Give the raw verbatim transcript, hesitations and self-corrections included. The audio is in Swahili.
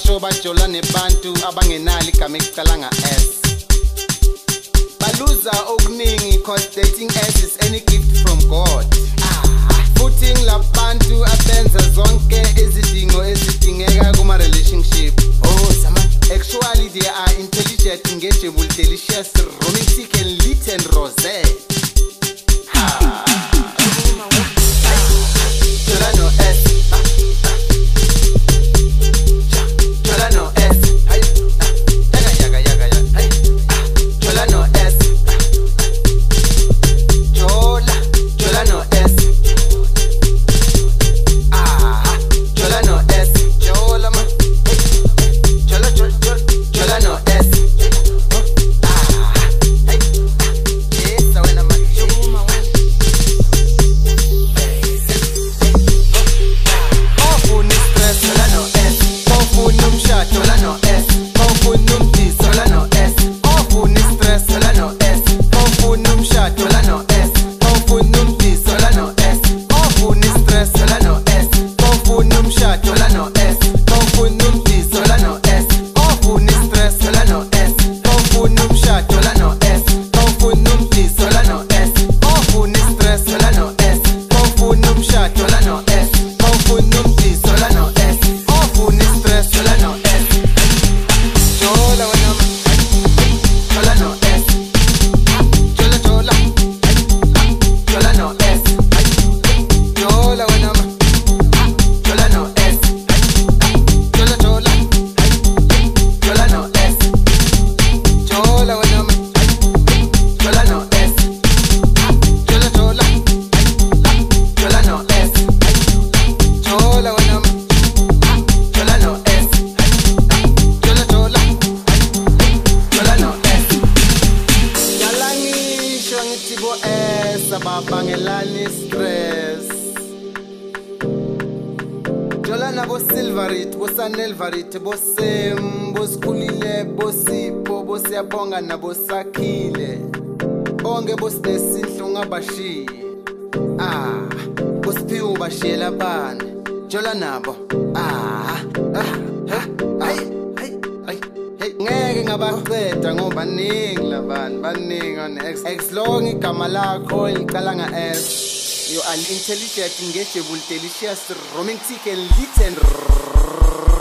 basho bajola nebantu abangenali igama ekuqala nga-S. Baluza okuningi cause dating S is any gift from God. Futhi ngilabantu abenza zonke izidingo ezidingeka kuma-relationship. Oh, sama. Actually they are intelligent, engageable, delicious, romantic and lit and rosé. Ha. Jola no S. Jola no S. Yaga yaga yaga yaga. Jola no S. Jola. Jola no S. Ah. Jola no S. Jola ma. Jola jola jola. Jola no S. Ah. Hey. Yes, I wanna ma. Jola ma. Ofuni stress. Jola no S. Ofuni umshado. Jola no S. Ofuni umdisi. Jola no S. Ofuni stress. Jola no S. Ofuni umshado. Jola no S. Ofuni umdisi. Jola no S. Ofuni stress. Jola no S. Ofuni umshado. Jola no S. Ofuni umdisi. Jola no S. Ofuni stress. Jola no S. Ofuni umshado. Jola no S. Ofuni umdisi. Jola no S. Ofuni stress. Jola no S. Ofuni umshado. Jola no S. Ofuni umdisi. Jola no S. Ofuni stress. Jola no S. Jola wena ma. Jola no S. Jola jola. Jola no S. Jola wena ma. Jola no S. Jola jola. Jola no S. Jola wena ma. Jola no S. Jola jola. Jola no S. Jola wena ma. Jola no S. Jola jola. Jola no S. Yala ngisho ngithi bo S ababangelani stress. Jola nabo Silverit, bo Sanelvarit, bo Sem, bo Skhulile, bo Sipho, bo Siyabonga nabo Sakhile. Bonke bo Sinesinhlungu abashiye. Ah, bo Siphiwe bashiyela bani. Jola nabo. Ah, ah, ah, ay, ay, ay, hey, ngeke ngabaqeda ngoba baningi labantu, baningi on X. X long igama lakho liqala nga-S. You are intelligent, engageable, delicious, romantic and lit and